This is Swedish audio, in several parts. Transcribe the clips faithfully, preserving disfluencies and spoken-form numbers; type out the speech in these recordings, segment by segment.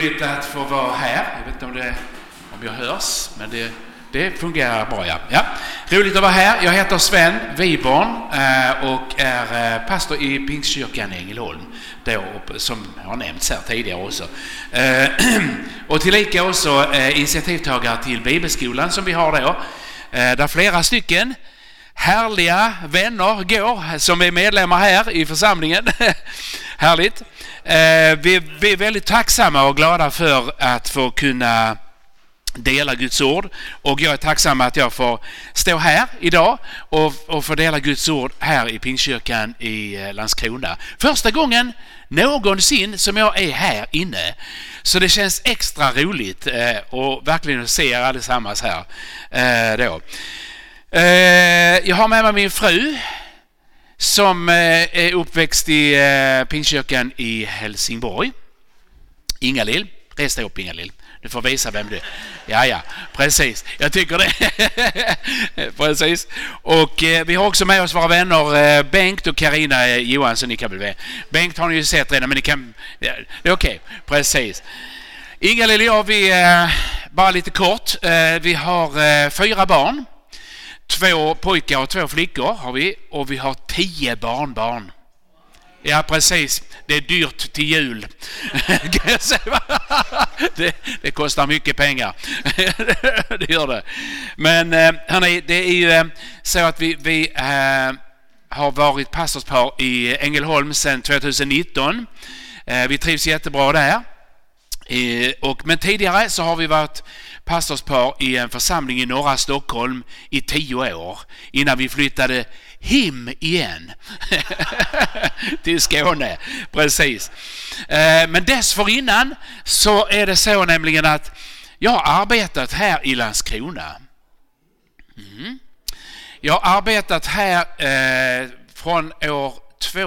roligt att få vara här. Jag vet inte om, det, om jag hörs, men det, det fungerar bra. Ja. Ja. Roligt att vara här. Jag heter Sven Wiborn och är pastor i Pingstkyrkan i Ängelholm, då, som har nämnts här tidigare också. Och tillika också initiativtagare till Bibelskolan som vi har då, där flera stycken härliga vänner går som är medlemmar här i församlingen. Härligt. Eh, vi, vi är väldigt tacksamma och glada för att få kunna dela Guds ord. Och jag är tacksam att jag får stå här idag och, och få dela Guds ord här i Pingstkyrkan i Landskrona. Första gången någonsin som jag är här inne. Så det känns extra roligt eh, och verkligen se er allesammans här. Eh, då. Jag har med mig min fru som är uppväxt i Pingstkyrkan i Helsingborg. Ingalill, resta upp Ingalill. Du får visa vem du är. Ja, ja, precis. Jag tycker det. Precis. Och vi har också med oss våra vänner Bengt och Carina Johansson. Ni kan väl vara. Bengt har ni ju sett redan, men ni kan... Det är okej, okay. Precis. Ingalill och jag, vi bara lite kort. Vi har fyra barn. Två pojkar och två flickor har vi, och vi har tio barnbarn. Ja, precis. Det är dyrt till jul. det, det kostar mycket pengar. Det gör det. Men hörni, det är ju så att vi, vi äh, har varit pastorspar i Ängelholm sedan tjugonitton. Äh, vi trivs jättebra där. Eh, och, men tidigare så har vi varit pastorspar i en församling i norra Stockholm i tio år innan vi flyttade hem igen till Skåne. Precis. Eh, men dessförinnan så är det så nämligen att jag har arbetat här i Landskrona. Mm. Jag har arbetat här eh, från år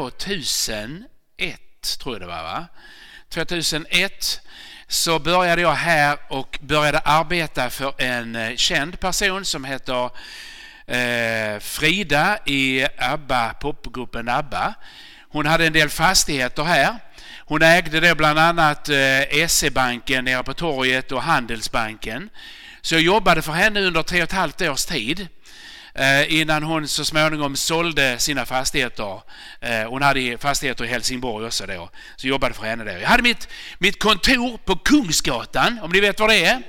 tvåtusenett, tror jag det var, va? tvåtusenett så började jag här och började arbeta för en känd person som heter eh, Frida i ABBA, popgruppen ABBA. Hon hade en del fastigheter här. Hon ägde det bland annat eh, S E-banken nere på torget och Handelsbanken. Så jag jobbade för henne under tre och ett halvt års tid. Innan hon så småningom sålde sina fastigheter. Hon hade fastigheter i Helsingborg också då. Så jobbade för henne där. Jag hade mitt, mitt kontor på Kungsgatan, om ni vet vad det är.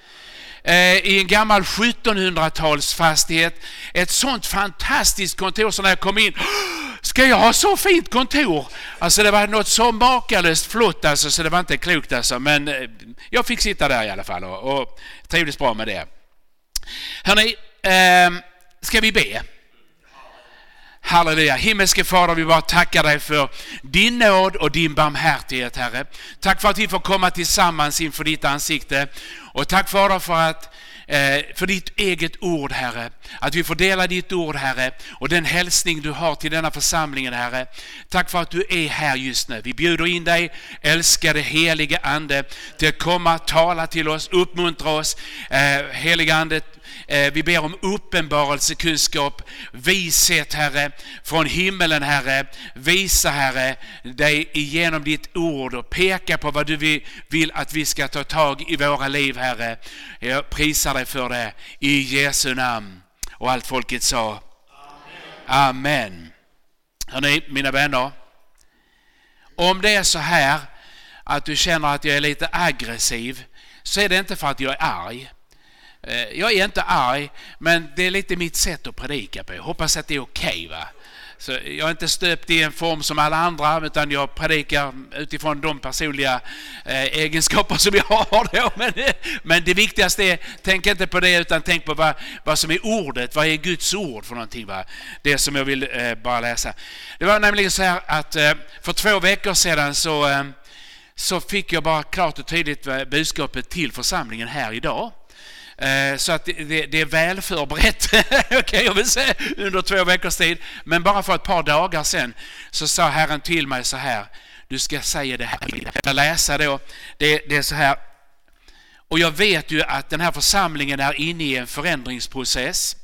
I en gammal sjuttonhundratalsfastighet. Ett sånt fantastiskt kontor, så när jag kom in, ska jag ha så fint kontor? Alltså det var något så makalöst flott, alltså, så det var inte klokt alltså. Men jag fick sitta där i alla fall och, och trivdes bra med det. Hörrni, eh, ska vi be? Halleluja. Himmelske Fader, vi bara tackar dig för din nåd och din barmhärtighet, Herre. Tack för att vi får komma tillsammans inför ditt ansikte. Och tack, Fader, för att eh, för ditt eget ord, Herre. Att vi får dela ditt ord, Herre. Och den hälsning du har till denna församlingen, Herre. Tack för att du är här just nu. Vi bjuder in dig, älskade helige Ande, till att komma, tala till oss, uppmuntra oss. Eh, helige Ande, vi ber om uppenbarelsekunskap, vishet, Herre, från himmelen, Herre. Visa, Herre, dig igenom ditt ord och peka på vad du vill att vi ska ta tag i våra liv, Herre. Jag prisar dig för det i Jesu namn. Och allt folket sa Amen. Amen. Hörrni, mina vänner, om det är så här att du känner att jag är lite aggressiv, så är det inte för att jag är arg. Jag är inte arg, men det är lite mitt sätt att predika på. Jag hoppas att det är okej, va? Så jag är inte stöpt i en form som alla andra, utan jag predikar utifrån de personliga eh, egenskaper som jag har då. Men, men det viktigaste är, tänk inte på det, utan tänk på vad, vad som är ordet. Vad är Guds ord för någonting, va? Det som jag vill eh, bara läsa. Det var nämligen så här att eh, för två veckor sedan så, eh, så fick jag bara klart och tydligt budskapet till församlingen här idag. Så att det, det, det är väl förberett okay, jag vill säga, under två veckors tid. Men bara för ett par dagar sedan så sa Herren till mig så här: du ska säga det här. Jag läser då, det, det är så här. Och jag vet ju att den här församlingen är inne i en förändringsprocess.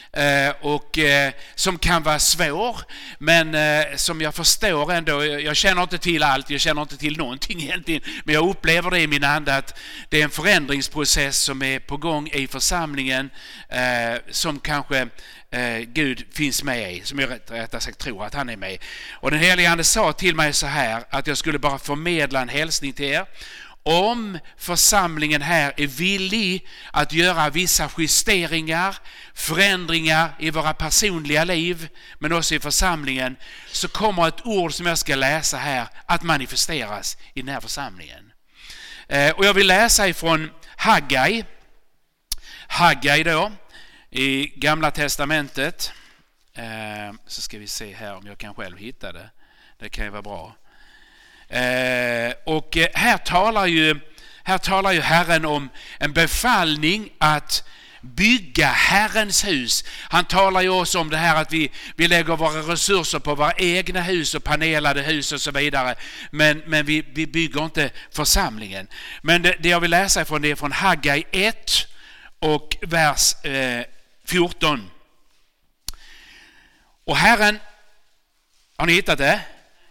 eh, och eh, som kan vara svår, men eh, som jag förstår ändå. Jag känner inte till allt, jag känner inte till någonting egentligen, men jag upplever det i min ande att det är en förändringsprocess som är på gång i församlingen, eh, som kanske eh, Gud finns med i, som jag rätt, rättare sagt tror att han är med. Och den helige Ande sa till mig så här, att jag skulle bara förmedla en hälsning till er. Om församlingen här är villig att göra vissa justeringar, förändringar i våra personliga liv, men också i församlingen, så kommer ett ord som jag ska läsa här att manifesteras i den här församlingen. Eh, och jag vill läsa ifrån Haggai, Haggai då, i Gamla testamentet. Eh, så ska vi se här om jag kan själv hitta det. Det kan ju vara bra. Eh, och här talar ju här talar ju Herren om en befallning att bygga Herrens hus. Han talar ju också om det här att vi, vi lägger våra resurser på våra egna hus och panelade hus och så vidare. Men, men vi, vi bygger inte församlingen. Men det, det jag vill läsa ifrån det är från Haggai ett och vers eh, fjorton. Och Herren, har ni hittat det?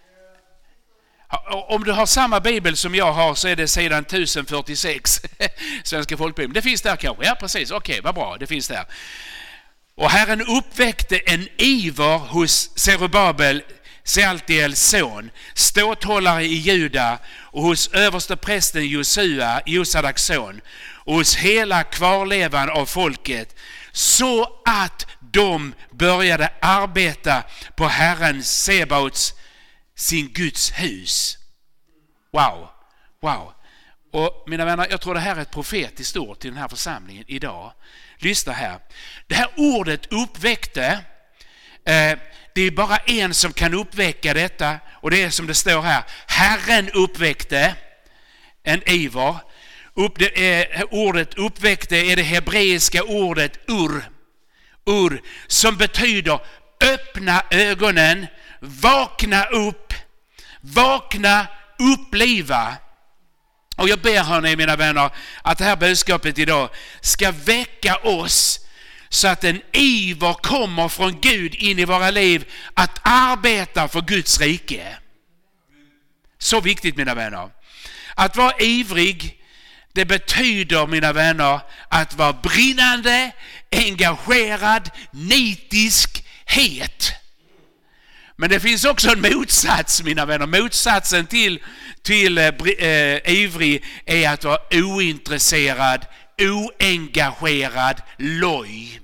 Om du har samma bibel som jag har så är det sidan tusen fyrtiosex, Svenska folkbibeln. Det finns där kanske. Ja, precis. Okej, vad bra. Det finns där. Och Herren uppväckte en iver hos Zerubabel, Sealtiels son, ståthållare i Juda, och hos översteprästen Josua, Josadaks son, och hos hela kvarlevan av folket, så att de började arbeta på Herren Sebaots, sin Guds hus. Wow, wow. Och mina vänner, jag tror det här är ett profetiskt ord till den här församlingen idag. Lyssna här. Det här ordet uppväckte, eh, det är bara en som kan uppväcka detta, och det är som det står här. Herren uppväckte en iver. Upp, det är, ordet uppväckte är det hebreiska ordet ur. Ur, som betyder öppna ögonen, vakna upp, vakna, uppliva. Och jag ber hörni, mina vänner, att det här budskapet idag ska väcka oss så att en iver kommer från Gud in i våra liv att arbeta för Guds rike. Så viktigt, mina vänner. Att vara ivrig, det betyder, mina vänner, att vara brinnande, engagerad, nitisk, het. Men det finns också en motsats, mina vänner. Motsatsen till, till eh, ivrig är att vara ointresserad, oengagerad, loj.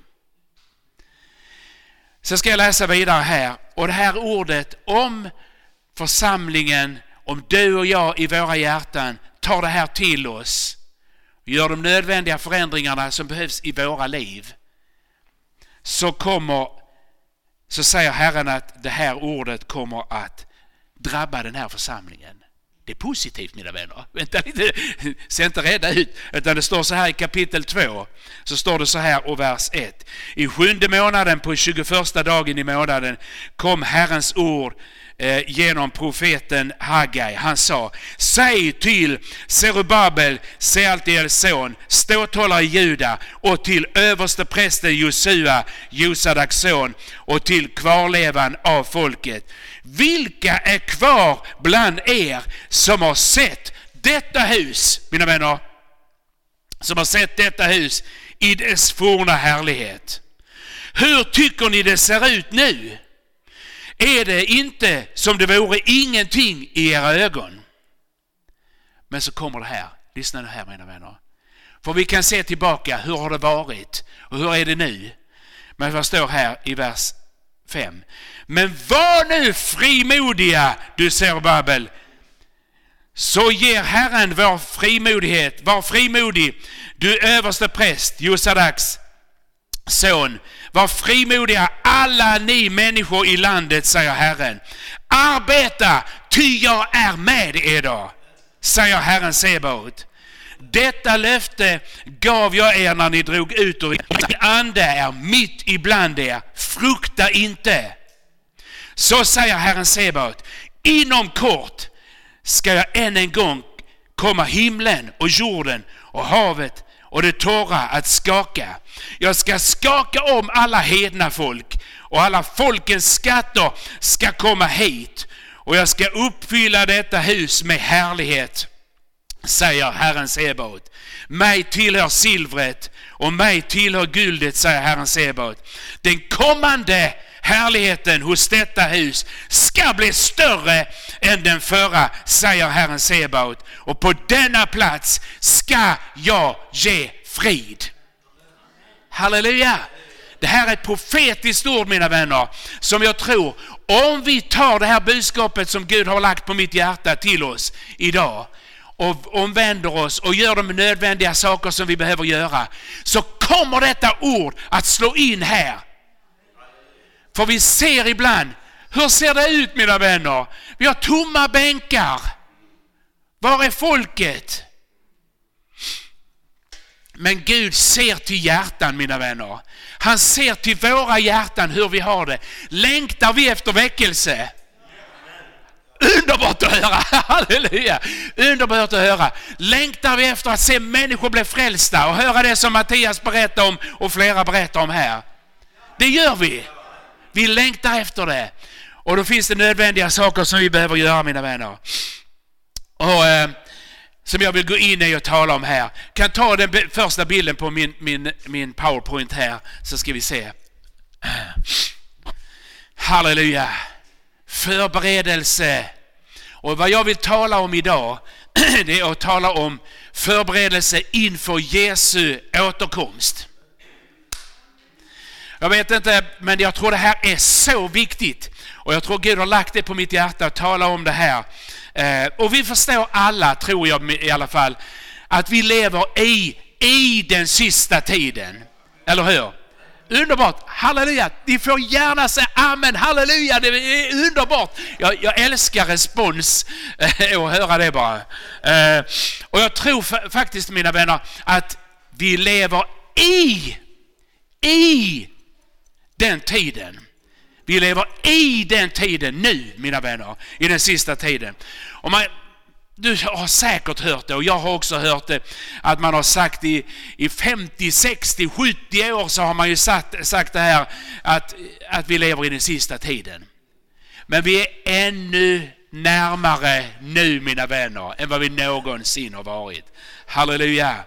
Så ska jag läsa vidare här. Och det här ordet om församlingen, om du och jag i våra hjärtan tar det här till oss, gör de nödvändiga förändringarna som behövs i våra liv, så kommer så säger Herren att det här ordet kommer att drabba den här församlingen. Det är positivt, mina vänner. Vänta lite, se inte rädda ut. Utan det står så här i kapitel två. Så står det så här och vers ett. I sjunde månaden på tjugoförsta dagen i månaden kom Herrens ord eh, genom profeten Haggai. Han sa, säg till Zerubabel, Sealtiels son, ståthållare i Juda, och till översteprästen Josua, Josadaks son, och till kvarlevan av folket. Vilka är kvar bland er som har sett detta hus, mina vänner, som har sett detta hus i dess forna härlighet? Hur tycker ni det ser ut nu? Är det inte som det vore ingenting i era ögon? Men så kommer det här. Lyssna nu här, mina vänner. För vi kan se tillbaka, hur har det varit och hur är det nu? Men vad står här i vers fem? Men var nu frimodiga, du Zerubabel, så ger Herren vår frimodighet. Var frimodig, du överste präst, Josadaks son. Var frimodiga alla ni människor i landet, säger Herren. Arbeta, ty jag är med er då, säger Herren Sebaot. Detta löfte gav jag er när ni drog ut ur er. Ande är mitt ibland er. Frukta inte. Så säger Herren Sebaot. Inom kort ska jag än en gång komma himlen och jorden och havet och det torra att skaka. Jag ska skaka om alla hedna folk, och alla folkens skatter ska komma hit, och jag ska uppfylla detta hus med härlighet, säger Herren Sebaot. Mig tillhör silvret och mig tillhör guldet, säger Herren Sebaot. Den kommande härligheten hos detta hus ska bli större än den förra, säger Herren Sebaot. Och på denna plats ska jag ge frid. Halleluja! Det här är ett profetiskt ord, mina vänner, som jag tror, om vi tar det här budskapet som Gud har lagt på mitt hjärta till oss idag och omvänder oss och gör de nödvändiga saker som vi behöver göra, så kommer detta ord att slå in här. För vi ser ibland, hur ser det ut, mina vänner? Vi har tomma bänkar. Var är folket? Men Gud ser till hjärtan, mina vänner. Han ser till våra hjärtan, hur vi har det. Längtar vi efter väckelse? Underbart att höra. Halleluja. Underbart att höra. Längtar vi efter att se människor bli frälsta och höra det som Mattias berättar om och flera berättar om här? Det gör vi. Vi längtar efter det. Och då finns det nödvändiga saker som vi behöver göra, mina vänner. Och eh, som jag vill gå in i och tala om här. Kan ta den b- första bilden på min, min, min PowerPoint här, så ska vi se. Halleluja. Förberedelse. Och vad jag vill tala om idag, det är att tala om förberedelse inför Jesu återkomst. Jag vet inte, men jag tror det här är så viktigt. Och jag tror Gud har lagt det på mitt hjärta att tala om det här. Eh, och vi förstår alla, tror jag i alla fall, att vi lever i, i den sista tiden. Eller hur? Underbart. Halleluja. Ni får gärna säga amen. Halleluja. Det är underbart. Jag, jag älskar respons eh, och höra det bara. Eh, och jag tror f- faktiskt, mina vänner, att vi lever i, i den tiden. Vi lever i den tiden nu, mina vänner, i den sista tiden. Och man, du har säkert hört det, och jag har också hört det, att man har sagt i, i femtio, sextio, sjuttio år så har man ju sagt, sagt det här att, att vi lever i den sista tiden. Men vi är ännu närmare nu, mina vänner, än vad vi någonsin har varit. Halleluja!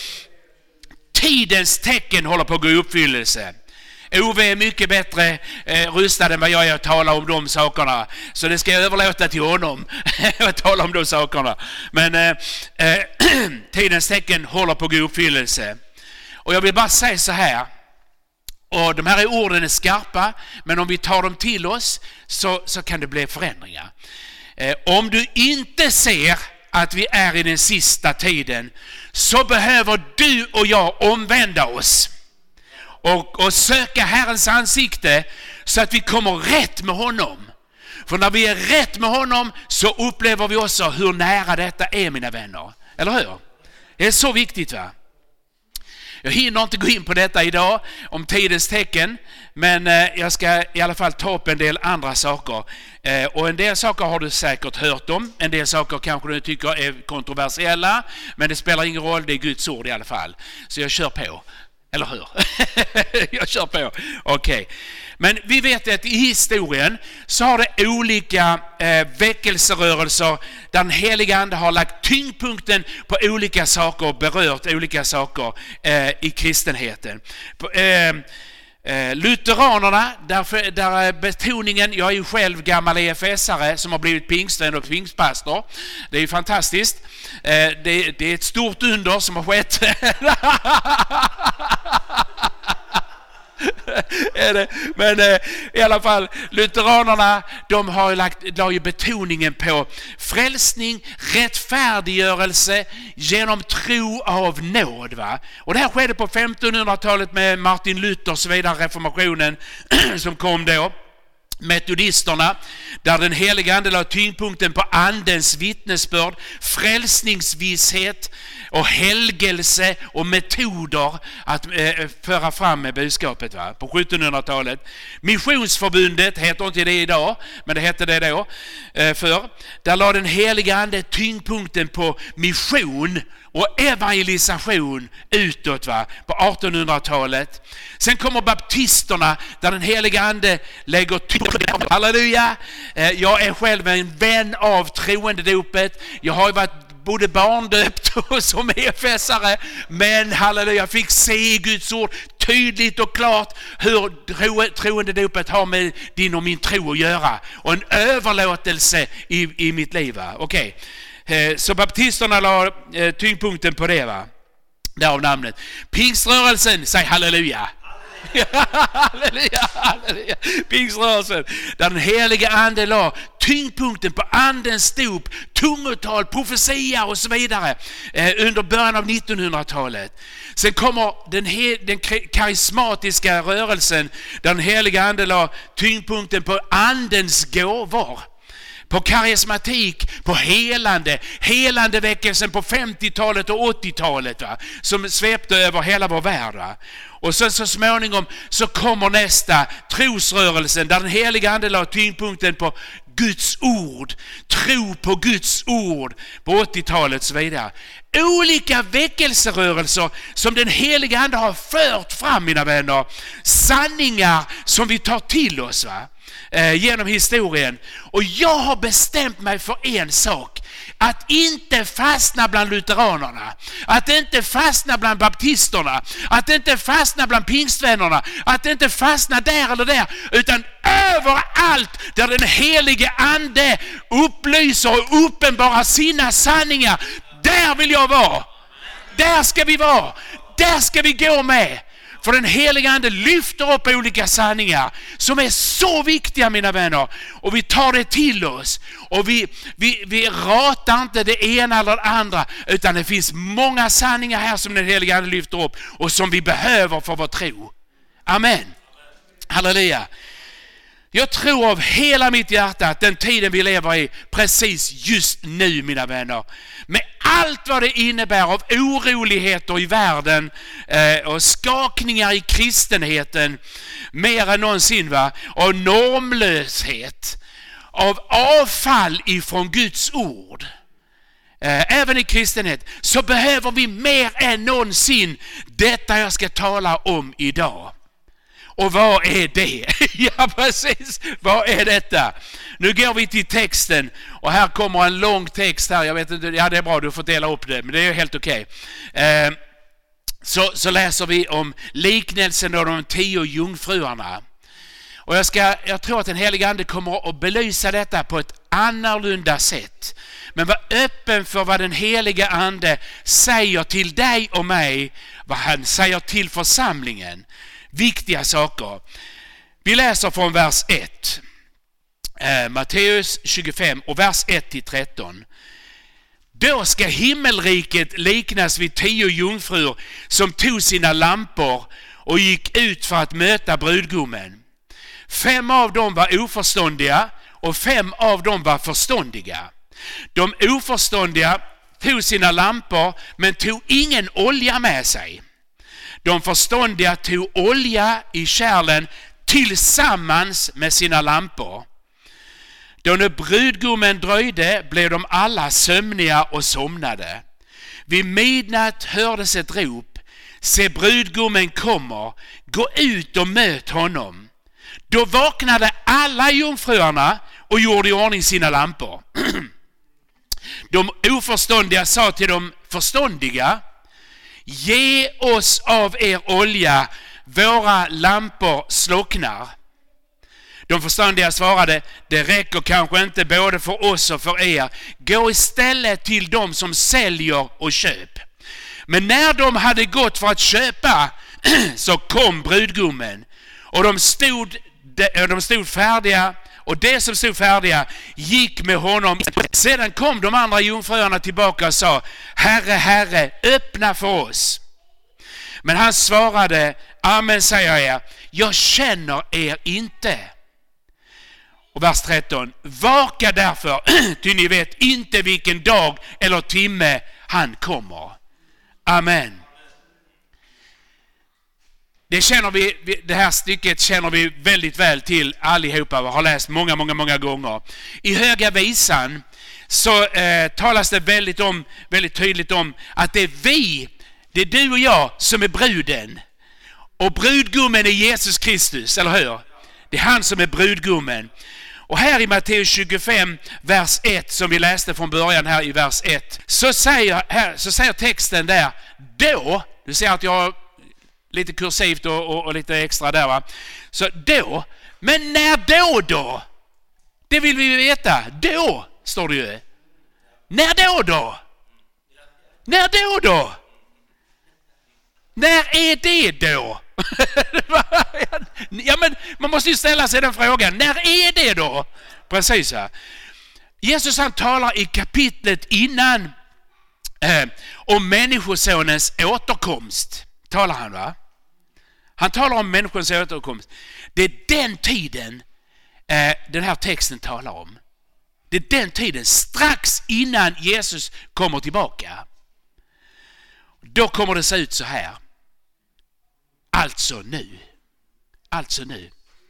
Tidens tecken håller på att gå i uppfyllelse. Ove är mycket bättre eh, rustad än vad jag är att tala om de sakerna. Så det ska jag överlåta till honom att tala om de sakerna. Men eh, eh, tidens tecken håller på att gå i uppfyllelse. Och jag vill bara säga så här. Och de här orden är skarpa, men om vi tar dem till oss så, så kan det bli förändringar. Eh, om du inte ser att vi är i den sista tiden, så behöver du och jag omvända oss. Och, och söka Herrens ansikte så att vi kommer rätt med honom. För när vi är rätt med honom så upplever vi också hur nära detta är, mina vänner. Eller hur? Det är så viktigt, va? Jag hinner inte gå in på detta idag om tidens tecken, men eh, jag ska i alla fall ta upp en del andra saker. Eh, och en del saker har du säkert hört om. En del saker kanske du tycker är kontroversiella, men det spelar ingen roll, det är Guds ord i alla fall. Så jag kör på. Eller hur? Jag kör på. Okej. Okay. Men vi vet att i historien så har det olika eh, väckelserörelser där den heliga ande har lagt tyngdpunkten på olika saker och berört olika saker eh, i kristenheten. På, eh, eh, Lutheranerna, där, där betoningen, jag är ju själv gammal E F S-are som har blivit pingstvän och pingstpastor. Det är ju fantastiskt. Eh, det, det är ett stort under som har skett. Är det? Men eh, i alla fall, lutheranerna, de har ju lagt, la ju betoningen på frälsning, rättfärdiggörelse genom tro av nåd, va? Och det här skedde på femtonhundratalet med Martin Luther och så vidare, reformationen som kom då. Metodisterna, där den heliga ande la tyngdpunkten på andens vittnesbörd, frälsningsvisshet och helgelse och metoder att eh, föra fram med budskapet, va? På sjuttonhundratalet. Missionsförbundet heter inte det idag, men det hette det då eh, för. Där la den heliga ande tyngdpunkten på mission och evangelisation utåt, va, på artonhundratalet. Sen kommer baptisterna där den heliga ande lägger tyngd. Halleluja! Jag är själv en vän av troendedopet. Jag har ju varit både barndöpt och som efesare, men halleluja, jag fick se i Guds ord tydligt och klart hur tro, troendedopet har med din och min tro att göra, och en överlåtelse i, i mitt liv, va? Okej, okay. Så baptisterna la eh, tyngdpunkten på det, va? Därav namnet. Pingströrelsen, säg halleluja. Halleluja, halleluja. Pingströrelsen, där den heliga ande la tyngdpunkten på andens dop, tungotal, profetia och så vidare eh, under början av nittonhundratalet. Sen kommer den, he, den karismatiska rörelsen där den heliga ande la tyngdpunkten på andens gåvor, på karismatik, på helande, helande väckelsen på femtiotalet och åttiotalet, va, som svepte över hela vår värld, va. Och så, så småningom så kommer nästa, trosrörelsen, där den heliga ande la tyngdpunkten på Guds ord, tro på Guds ord på åttiotalet och så vidare. Olika väckelserörelser som den heliga ande har fört fram, mina vänner, sanningar som vi tar till oss, va, eh, genom historien. Och jag har bestämt mig för en sak: att inte fastna bland lutheranerna, att inte fastna bland baptisterna, att inte fastna bland pingstvännerna, att inte fastna där eller där, utan överallt där den helige ande upplyser och uppenbarar sina sanningar, där vill jag vara. Där ska vi vara. Där ska vi gå med. För den heliga ande lyfter upp olika sanningar som är så viktiga, mina vänner. Och vi tar det till oss. Och vi, vi, vi ratar inte det ena eller det andra. Utan det finns många sanningar här som den heliga ande lyfter upp. Och som vi behöver för vår tro. Amen. Halleluja. Jag tror av hela mitt hjärta att den tiden vi lever i precis just nu, mina vänner, med allt vad det innebär av oroligheter i världen eh, och skakningar i kristenheten mer än någonsin, va, och normlöshet, av avfall ifrån Guds ord, eh, även i kristenhet, så behöver vi mer än någonsin detta jag ska tala om idag. Och vad är det? Ja, precis. Vad är detta? Nu går vi till texten. Och här kommer en lång text här. Jag vet inte, ja, det är bra, du får dela upp det. Men det är helt okej. Eh, så, så läser vi om liknelsen av de tio jungfruarna. Och jag, ska, jag tror att den heliga ande kommer att belysa detta på ett annorlunda sätt. Men var öppen för vad den heliga ande säger till dig och mig. Vad han säger till församlingen. Viktiga saker. Vi läser från vers ett. Eh, Matteus tjugofem och vers ett till tretton. Då ska himmelriket liknas vid tio jungfrur som tog sina lampor och gick ut för att möta brudgummen. Fem av dem var oförståndiga och fem av dem var förståndiga. De oförståndiga tog sina lampor men tog ingen olja med sig. De förståndiga tog olja i kärlen tillsammans med sina lampor. Då när brudgummen dröjde blev de alla sömniga och somnade. Vid midnatt hördes ett rop: se, brudgummen kommer, gå ut och möt honom. Då vaknade alla jungfruarna och gjorde i ordning sina lampor. De oförståndiga sa till de förståndiga: ge oss av er olja, våra lampor slocknar. De förståndiga svarade: det räcker kanske inte både för oss och för er. Gå istället till dem som säljer och köp. Men när de hade gått för att köpa så kom brudgummen, och de stod, de stod färdiga, och det som stod färdiga gick med honom. Sedan kom de andra jungfruarna tillbaka och sa: Herre, Herre, öppna för oss. Men han svarade: amen, säger jag er, jag känner er inte. Och vers tretton: vaka därför, ty ni vet inte vilken dag eller timme han kommer. Amen. Det känner vi, det här stycket känner vi väldigt väl till allihopa och har läst många, många, många gånger. I Höga visan så eh, talas det väldigt, om, väldigt tydligt om att det är vi, det är du och jag som är bruden. Och brudgummen är Jesus Kristus, eller hur? Det är han som är brudgummen. Och här i Matteus tjugofem, vers ett, som vi läste från början här i vers ett, så säger, här, så säger texten där, då, du ser att jag har lite kursivt och, och, och lite extra där, va? Så då, men när då då? Det vill vi veta. Då, står det ju. När då då? När då då? När är det då? Ja, men man måste ju ställa sig den frågan. När är det då? Precis så. Jesus han talar i kapitlet innan eh, om människosonens återkomst. Talar han, va? Han talar om människans återkomst. Det är den tiden eh, den här texten talar om. Det är den tiden strax innan Jesus kommer tillbaka. Då kommer det se ut så här. Alltså nu. Alltså nu.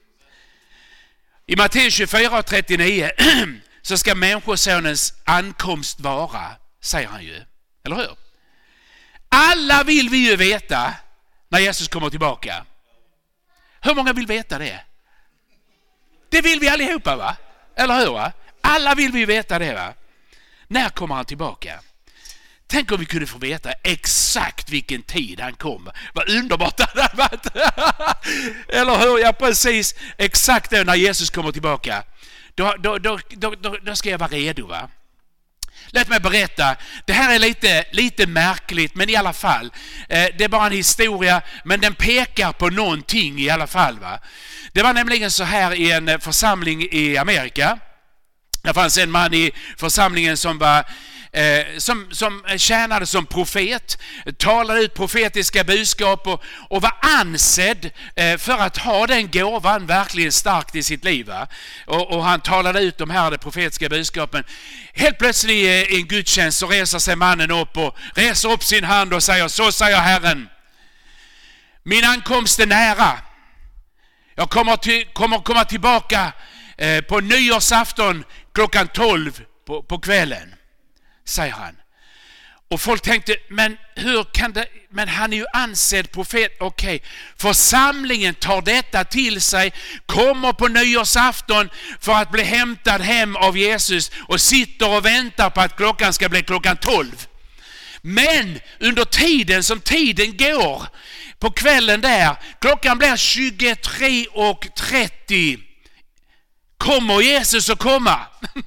I Matteus tjugofyra och trettionio så ska människosonens ankomst vara, säger han ju. Eller hur? Alla vill vi ju veta när Jesus kommer tillbaka. Hur många vill veta det? Det vill vi allihopa, va? Eller hur, va? Alla vill vi veta det, va? När kommer han tillbaka? Tänk om vi kunde få veta exakt vilken tid han kommer. Vad underbart det hade varit. Eller hur? Ja, precis. Exakt då när Jesus kommer tillbaka. Då, då, då, då, då, då ska jag vara redo, va? Låt mig berätta. Det här är lite, lite märkligt, men i alla fall. Eh, det är bara en historia, men den pekar på någonting i alla fall, va? Det var nämligen så här i en församling i Amerika. Det fanns en man i församlingen som var eh, som, som tjänade som profet, talade ut profetiska budskap och, och var ansedd eh, för att ha den gåvan verkligen starkt i sitt liv. Och, och han talade ut de här de profetiska budskapen. Helt plötsligt i en gudstjänst så reser sig mannen upp och reser upp sin hand och säger: så säger Herren, min ankomst är nära. Jag kommer, till, kommer komma tillbaka eh, på nyårsafton klockan tolv på, på kvällen, säger han. Och folk tänkte, men hur kan det, men han är ju ansedd profet. Okej, okay. Församlingen tar detta till sig, kommer på nyårsafton för att bli hämtad hem av Jesus och sitter och väntar på att klockan ska bli klockan tolv. Men under tiden som tiden går, på kvällen där, klockan blir tjugotre och trettio, kommer Jesus att komma?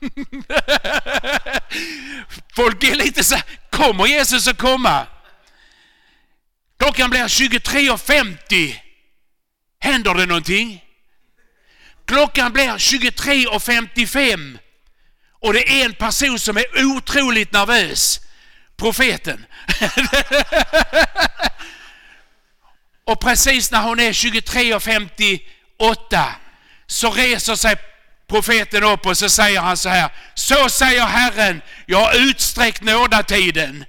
Folk är lite så här, kommer Jesus att komma? Klockan blir tjugotre och femtio. Händer det någonting? Klockan blir tjugotre och femtiofem. Och det är en person som är otroligt nervös. Profeten. Och precis när hon är tjugotre och femtioåtta så reser sig profeten upp och så säger han så här: så säger Herren, jag har utsträckt nådatiden.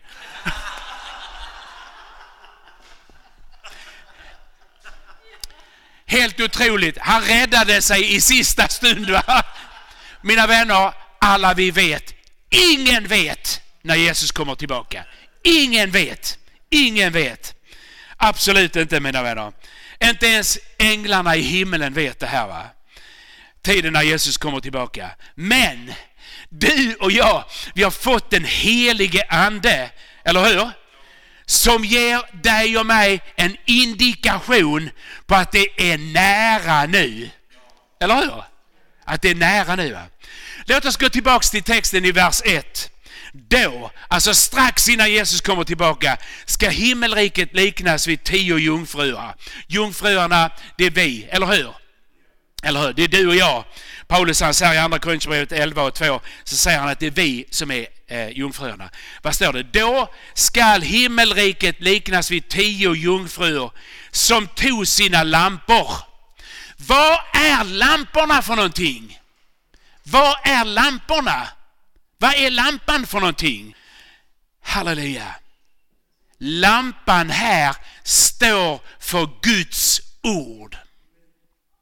Helt otroligt. Han räddade sig i sista stund, va? Mina vänner, alla vi vet, ingen vet när Jesus kommer tillbaka. Ingen vet. Ingen vet. Absolut inte, mina vänner. Inte ens änglarna i himlen vet det här, va? Tiden när Jesus kommer tillbaka. Men du och jag, vi har fått den helige ande, eller hur? Som ger dig och mig en indikation på att det är nära nu. Eller hur? Att det är nära nu, va? Låt oss gå tillbaka till texten i vers ett. Då, alltså strax innan Jesus kommer tillbaka, ska himmelriket liknas vid tio jungfrur. Jungfruarna, det är vi, eller hur? Eller hur? Det är du och jag. Paulus han säger i andra Korinthierbrevet elva och två, så säger han att det är vi som är eh, jungfrurna. Vad står det? Då skall himmelriket liknas vid tio jungfrur som tog sina lampor. Vad är lamporna för någonting? Vad är lamporna? Vad är lampan för någonting? Halleluja. Lampan här står för Guds ord.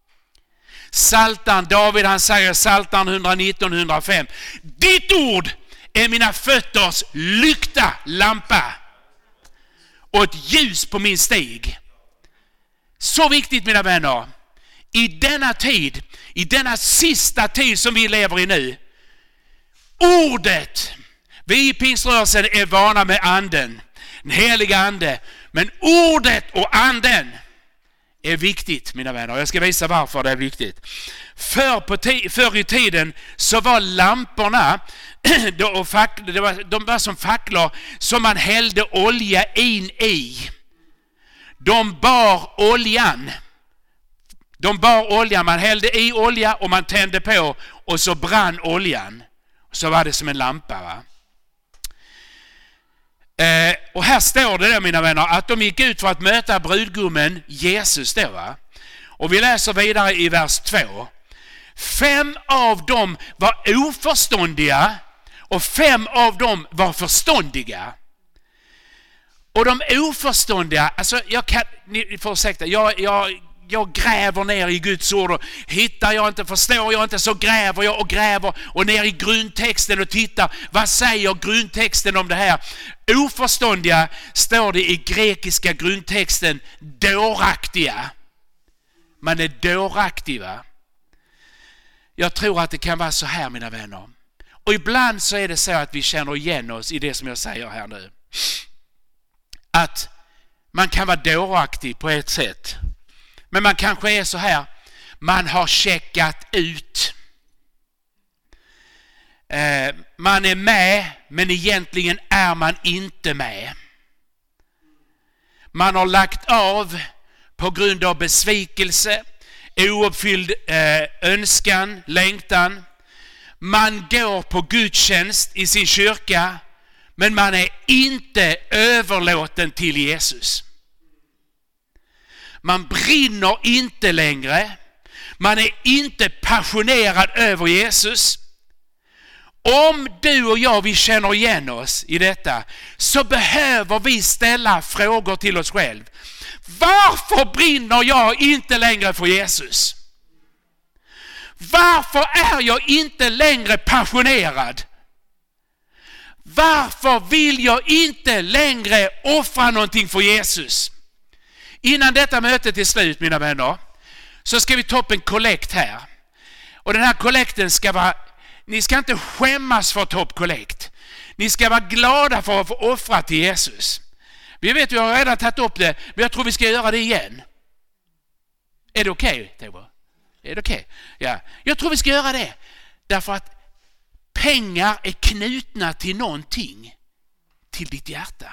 Psaltaren David, han säger Psaltaren etthundranitton etthundrafem: ditt ord är mina fötters lykta, lampa och ett ljus på min stig. Så viktigt, mina vänner. I denna tid, i denna sista tid som vi lever i nu, ordet, vi i Pingströrelsen är vana med anden, den heliga ande, men ordet och anden är viktigt, mina vänner. Jag ska visa varför det är viktigt. För, på t- förr i tiden så var lamporna de, fack, det var, de var som facklor som man hällde olja in i. De bar oljan. De bar oljan, man hällde i olja och man tände på och så brann oljan. Så var det som en lampa, va? Eh, och här står det då, mina vänner, att de gick ut för att möta brudgummen Jesus då, va? Och vi läser vidare i vers två. Fem av dem var oförståndiga och fem av dem var förståndiga. Och de oförståndiga, alltså jag kan, ni får ursäkta, jag, jag, jag gräver ner i Guds ord och hittar jag inte, förstår jag inte, så gräver jag och gräver och ner i grundtexten och tittar, vad säger grundtexten om det här? Oförståndiga står det i grekiska grundtexten dåraktiga. Man är dåraktig, va? Jag tror att det kan vara så här, mina vänner. Och ibland så är det så att vi känner igen oss i det som jag säger här nu. Att man kan vara dåraktig på ett sätt. Men man kanske är så här. Man har checkat ut. Eh, man är med, men egentligen är man inte med. Man har lagt av på grund av besvikelse, ouppfylld eh, önskan, längtan. Man går på gudstjänst i sin kyrka, men man är inte överlåten till Jesus. Man brinner inte längre. Man är inte passionerad över Jesus. Om du och jag, vi känner igen oss i detta, så behöver vi ställa frågor till oss själv. Varför brinner jag inte längre för Jesus? Varför är jag inte längre passionerad? Varför vill jag inte längre offra någonting för Jesus? Innan detta möte till slut, mina vänner, så ska vi ta upp en kollekt här. Och den här kollekten ska vara, ni ska inte skämmas för att ta upp kollekt. Ni ska vara glada för att få offra till Jesus. Vi vet, vi har redan tagit upp det, men jag tror vi ska göra det igen. Är det okej, okay, Är det okej? Okay? Ja. Jag tror vi ska göra det. Därför att pengar är knutna till någonting. Till ditt hjärta.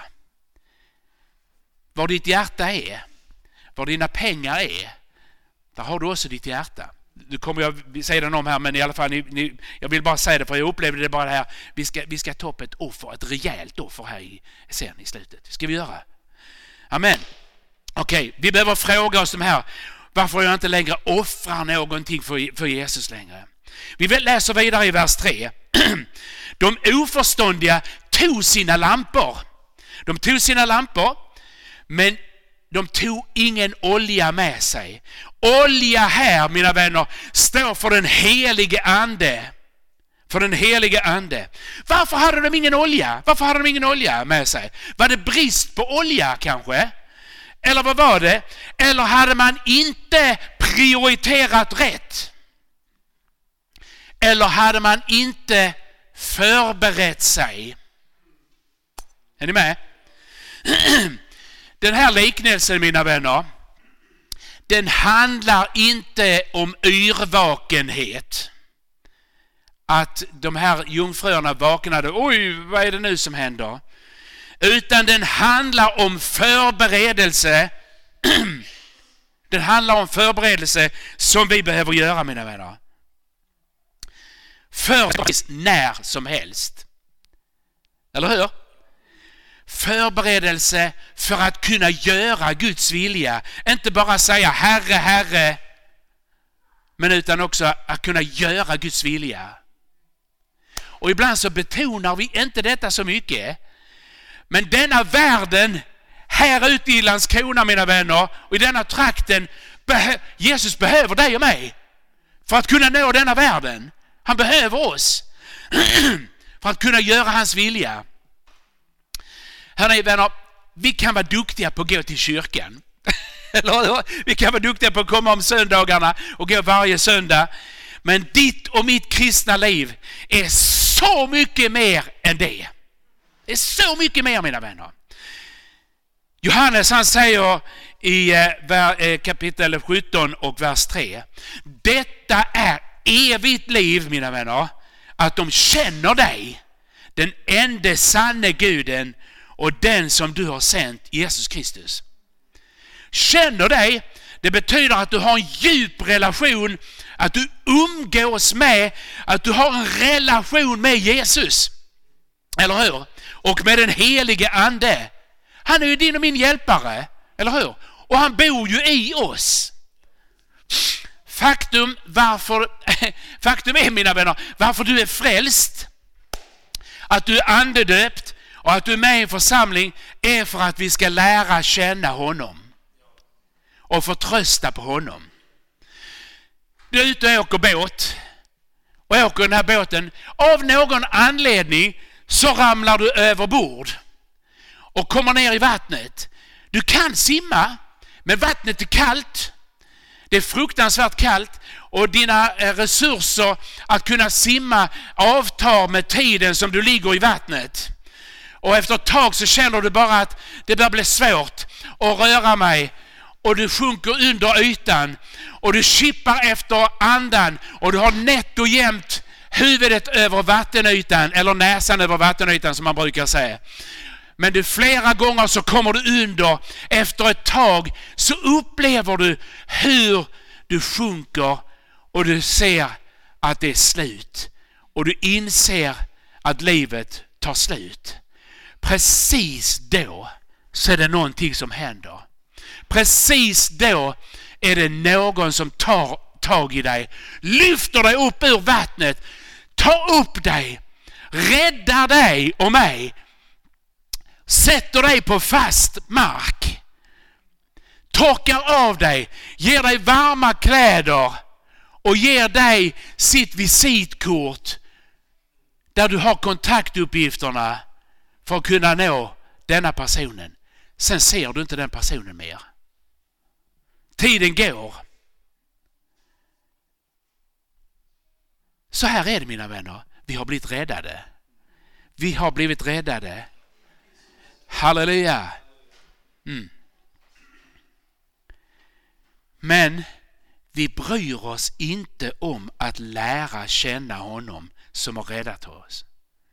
Var ditt hjärta är, var dina pengar är, där har du också ditt hjärta. Nu kommer jag säga det om här, men i alla fall, ni, ni, jag vill bara säga det för jag upplevde det bara här. Vi ska, vi ska ta upp ett offer, ett rejält offer här i, sen i slutet. Det ska vi göra. Amen. Okej, okay, vi behöver fråga oss de här. Varför jag inte längre offrar någonting för, för Jesus längre? Vi läser vidare i vers tre. De oförståndiga tog sina lampor. De tog sina lampor, men de tog ingen olja med sig. Olja här, mina vänner, står för den helige ande. För den helige ande. Varför hade de ingen olja? Varför hade de ingen olja med sig? Var det brist på olja kanske? Eller vad var det? Eller hade man inte prioriterat rätt? Eller hade man inte förberett sig? Är ni med? Den här liknelsen, mina vänner, den handlar inte om yrvakenhet. Att de här jungfrurna vaknade, oj, vad är det nu som händer? Utan den handlar om förberedelse. Den handlar om förberedelse som vi behöver göra, mina vänner. Förberedelse när som helst. Eller hur? Förberedelse för att kunna göra Guds vilja. Inte bara säga Herre, Herre, men utan också att kunna göra Guds vilja. Och ibland så betonar vi inte detta så mycket. Men denna världen, här ute i Landskrona, mina vänner, och i denna trakten, beh- Jesus behöver dig och mig för att kunna nå denna världen. Han behöver oss. för att kunna göra hans vilja. Hörrni vänner, vi kan vara duktiga på att gå till kyrkan. Vi kan vara duktiga på att komma om söndagarna och gå varje söndag. Men ditt och mitt kristna liv är så mycket mer än det. Det är så mycket mer, mina vänner. Johannes han säger i eh, kapitel sjutton och vers tre. Detta är evigt liv, mina vänner. Att de känner dig, den enda sanne Guden och den som du har sänt, Jesus Kristus. Känner dig, det betyder att du har en djup relation, att du umgås med, att du har en relation med Jesus. Eller hur? Och med den helige ande. Han är ju din och min hjälpare, eller hur? Och han bor ju i oss. Faktum, varför, faktum är, mina vänner, varför du är frälst, att du är andedöpt och att du är med i en församling är för att vi ska lära känna honom och förtrösta på honom. Du är ute och åker båt och åker den här båten. Av någon anledning så ramlar du över bord och kommer ner i vattnet. Du kan simma, men vattnet är kallt. Det är fruktansvärt kallt och dina resurser att kunna simma avtar med tiden som du ligger i vattnet. Och efter ett tag så känner du bara att det börjar bli svårt att röra mig. Och du sjunker under ytan och du kippar efter andan och du har nätt och jämnt huvudet över vattenytan, eller näsan över vattenytan som man brukar säga. Men du flera gånger så kommer du under. Efter ett tag så upplever du hur du sjunker och du ser att det är slut. Och du inser att livet tar slut. Precis då så är det någonting som händer. Precis då är det någon som tar tag i dig, lyfter dig upp ur vattnet, tar upp dig, räddar dig och mig, sätter dig på fast mark, torkar av dig, ger dig varma kläder och ger dig sitt visitkort där du har kontaktuppgifterna för att kunna nå denna personen. Sen ser du inte den personen mer. Tiden går. Så här är det, mina vänner. Vi har blivit räddade. Vi har blivit räddade. Halleluja. Mm. Men vi bryr oss inte om att lära känna honom som har räddat oss.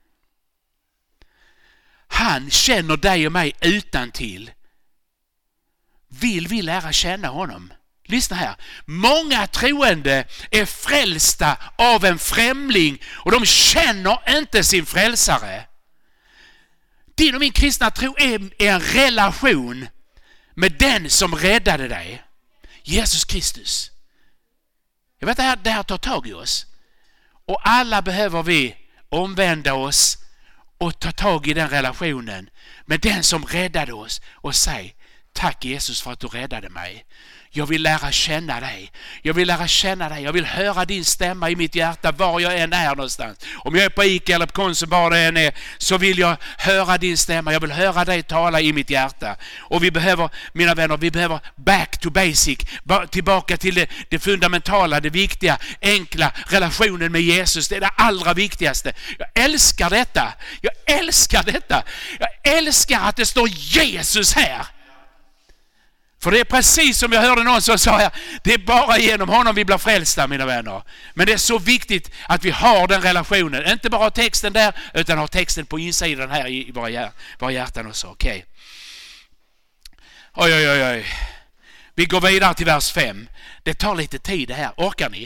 Han känner dig och mig utantill. Vill vi lära känna honom? Lyssna här. Många troende är frälsta av en främling och de känner inte sin frälsare. Din och min kristna tro är en relation med den som räddade dig. Jesus Kristus. Jag vet att det här tar tag i oss. Och alla behöver vi omvända oss och ta tag i den relationen med den som räddade oss och säg: tack Jesus för att du räddade mig. Jag vill lära känna dig. Jag vill lära känna dig. Jag vill höra din stämma i mitt hjärta var jag än är någonstans. Om jag är på Ica eller på Konsum, var det än är, så vill jag höra din stämma. Jag vill höra dig tala i mitt hjärta. Och vi behöver, mina vänner, vi behöver back to basic. Tillbaka till det, det fundamentala, det viktiga, enkla, relationen med Jesus. Det är det allra viktigaste. Jag älskar detta. Jag älskar detta. Jag älskar att det står Jesus här. För det är precis som jag hörde någon som sa här, det är bara genom honom vi blir frälsta, mina vänner. Men det är så viktigt att vi har den relationen. Inte bara texten där, utan ha texten på insidan här i våra, våra hjärtan också. Okej. Okay. Oj, oj, oj, oj. Vi går vidare till vers fem. Det tar lite tid det här. Orkar ni?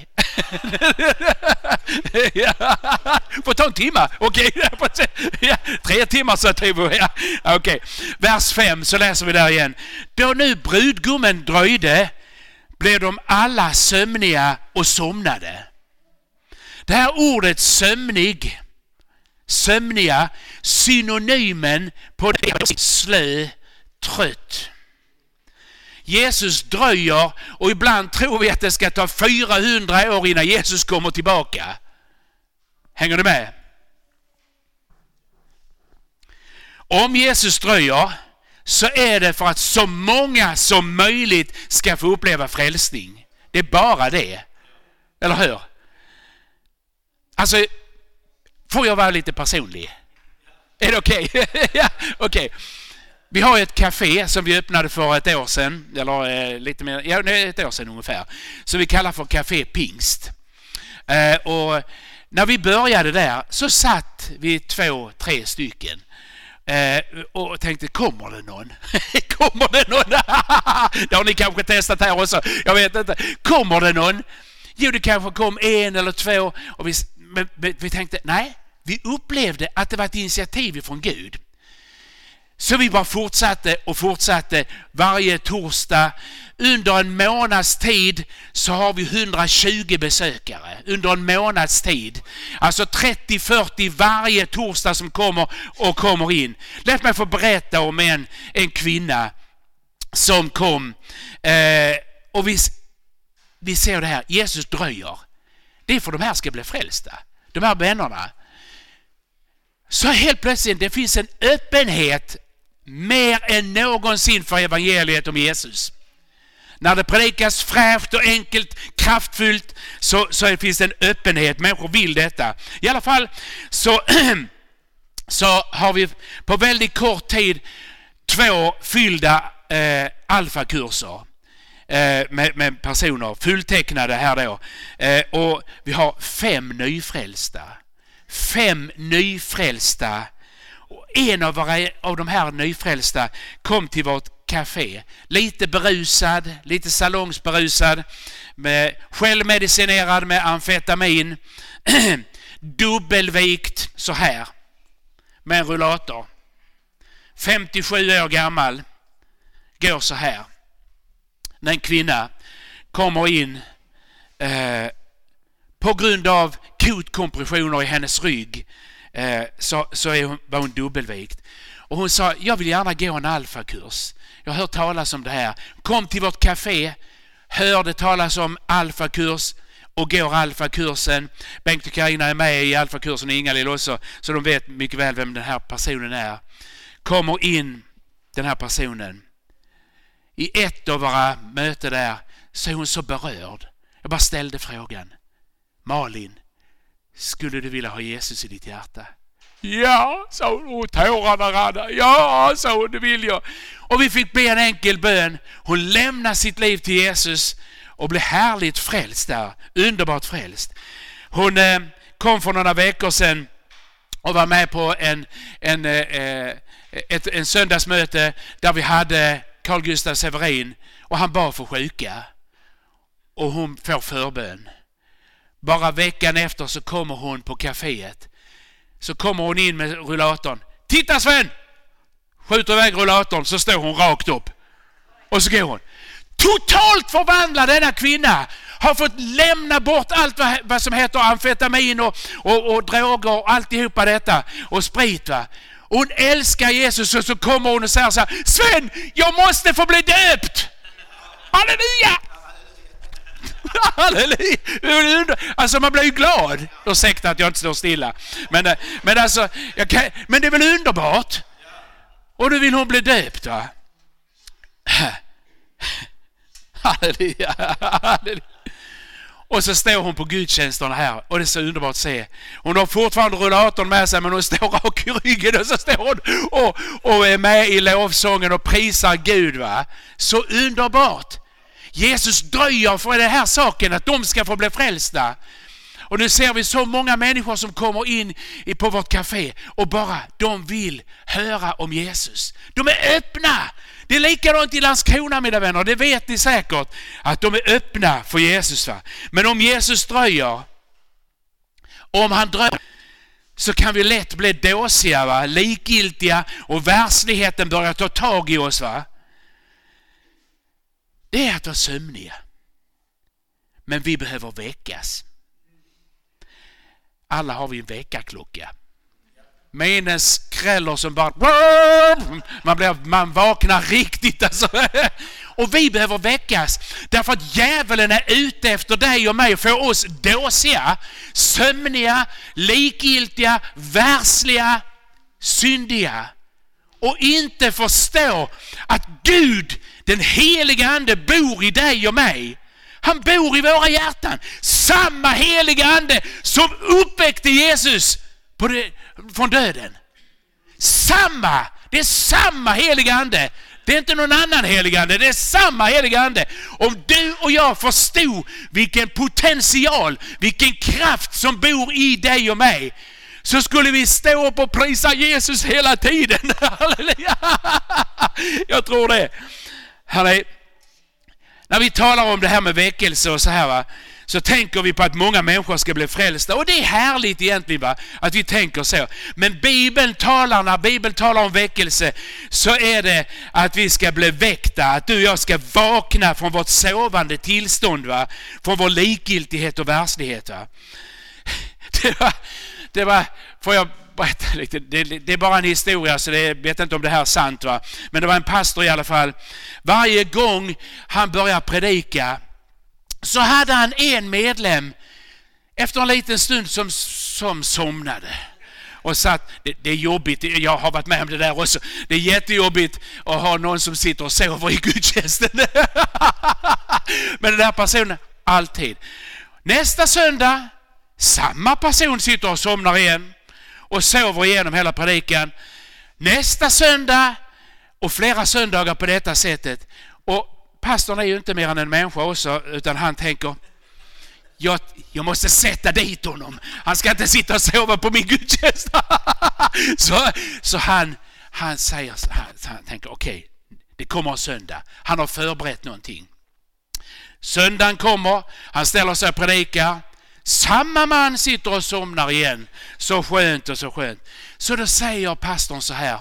Ja. Får ta en timme. Okej. Okay. Ja. Tre timmar så typ. Ja. Okej. Okay. Vers fem så läser vi där igen. Då nu brudgummen dröjde blev de alla sömniga och somnade. Det här ordet sömnig, sömniga, synonymen på det slö, trött. Jesus dröjer och ibland tror vi att det ska ta fyrahundra år innan Jesus kommer tillbaka. Hänger du med? Om Jesus dröjer så är det för att så många som möjligt ska få uppleva frälsning. Det är bara det. Eller hur? Alltså, får jag vara lite personlig? Är det okej? Okay? Ja, okej. Okay. Vi har ett café som vi öppnade för ett år sedan, eller eh, lite mer, ja, ett år sedan ungefär, som vi kallar för Café Pingst. Eh, och när vi började där så satt vi två, tre stycken eh, och tänkte, kommer det någon? kommer det någon? Det har ni kanske testat här också, jag vet inte. Kommer det någon? Jo, det kanske kom en eller två, och vi, men, vi tänkte, nej, vi upplevde att det var ett initiativ från Gud. Så vi bara fortsatte och fortsatte varje torsdag. Under en månads tid så har vi hundratjugo besökare. Under en månads tid. Alltså trettio fyrtio varje torsdag som kommer och kommer in. Låt mig få berätta om en, en kvinna som kom. Eh, och vi, vi ser det här. Jesus dröjer. Det är för de här ska bli frälsta. De här vännerna. Så helt plötsligt det finns en öppenhet mer än någonsin för evangeliet om Jesus. När det predikas fräscht och enkelt, kraftfullt, så, så finns det en öppenhet. Människor vill detta. I alla fall så, så har vi på väldigt kort tid två fyllda eh, alfakurser eh, med, med personer fulltecknade här då. Eh, och vi har fem nyfrälsta. Fem nyfrälsta. Och en av, våra, av de här nyfrälsta kom till vårt café. Lite berusad, lite salongsberusad, med självmedicinerad med amfetamin. Dubbelvikt så här. Med en rullator. femtiosju år gammal. Går så här. När en kvinna kommer in eh, på grund av kotkompressioner i hennes rygg eh, så, så är hon, var hon dubbelvikt. Och hon sa, jag vill gärna gå en alfakurs. Jag har hört talas om det här. Kom till vårt café, hörde talas om alfakurs och går alfakursen. Bengt och Carina är med i alfakursen och Inga-Lill också, så de vet mycket väl vem den här personen är. Kommer in den här personen. I ett av våra möten där så är hon så berörd. Jag bara ställde frågan. Malin, skulle du vilja ha Jesus i ditt hjärta? Ja, sa hon, och tårarna rann. Ja, sa hon, det vill jag. Och vi fick be en enkel bön. Hon lämnar sitt liv till Jesus och blev härligt frälst där. Underbart frälst. Hon eh, kom för några veckor sedan och var med på en, en, eh, ett, en söndagsmöte där vi hade Carl Gustaf Severin och han bad för sjuka. Och hon får förbön. Bara veckan efter så kommer hon på kaféet. Så kommer hon in med rullatorn. Titta Sven! Skjuter iväg rullatorn så står hon rakt upp. Och så går hon. Totalt förvandlad denna kvinna. Har fått lämna bort allt vad, vad som heter amfetamin och, och, och droger och alltihopa detta. Och sprit va. Hon älskar Jesus och så kommer hon och säger så här. Sven, jag måste få bli döpt! Halleluja! Halleluja! Alltså man blir ju glad. Ursäkta att jag inte står stilla. Men, men alltså, jag kan, men det är väl underbart? Och då vill hon bli döpt va? Halleluja! Halleluja! Och så står hon på gudstjänsterna här. Och det är så underbart att se. Hon har fortfarande rullatorn med sig. Men hon står rak i ryggen. Och så står hon och, och är med i lovsången. Och prisar Gud va. Så underbart. Jesus dröjer för den här saken. Att de ska få bli frälsta. Och nu ser vi så många människor som kommer in på vårt café. Och bara de vill höra om Jesus. De är öppna. Det är likadant i Landskrona mina vänner. Det vet ni säkert. Att de är öppna för Jesus va. Men om Jesus dröjer. Om han dröjer. Så kan vi lätt bli dåsiga va. Likgiltiga. Och världsligheten börjar ta tag i oss va. Det är att vara sömniga. Men vi behöver väckas. Alla har vi en väckarklocka. Med skräller som bara man, blir, man vaknar riktigt alltså. Och vi behöver väckas därför att djävulen är ute efter dig och mig för oss dåsiga, sömniga, likgiltiga, världsliga, syndiga. och inte förstår att Gud, den heliga ande, bor i dig och mig. Han bor i våra hjärtan. Samma heliga ande som uppväckte Jesus på det, från döden. Samma, det är samma heliga ande. Det är inte någon annan helig ande, det är samma heliga ande. Om du och jag förstod vilken potential, vilken kraft som bor i dig och mig, så skulle vi stå upp och prisa Jesus hela tiden. Halleluja! Jag tror det. Hörrni, när vi talar om det här med väckelse och så här, va, så tänker vi på att många människor ska bli frälsta. Och det är härligt egentligen, va, att vi tänker så. Men Bibeln talar, när Bibeln talar om väckelse, så är det att vi ska bli väckta. Att du och jag ska vakna från vårt sovande tillstånd, va, från vår likgiltighet och världslighet. Va. Det var, det var, får jag berätta lite, det, det är bara en historia, så det, jag vet inte om det här är sant, va. Men det var en pastor i alla fall. Varje gång han började predika så hade han en medlem efter en liten stund som, som somnade. Och så att det, det är jobbigt, jag har varit med om det där också. Det är jättejobbigt att ha någon som sitter och sover i gudstjänsten. Men den där personen, alltid. Nästa söndag, samma person sitter och somnar igen och sover igenom hela predikan. Nästa söndag och flera söndagar på detta sättet. Och pastorn är ju inte mer än en människa också, utan han tänker, jag, jag måste sätta dit honom. Han ska inte sitta och sova på min gudstjänst. så så han, han säger, han, han tänker, okej, okay, det kommer en söndag. Han har förberett någonting. Söndagen kommer, han ställer sig och predikar. Samma man sitter och somnar igen. Så skönt och så skönt. Så då säger pastorn så här: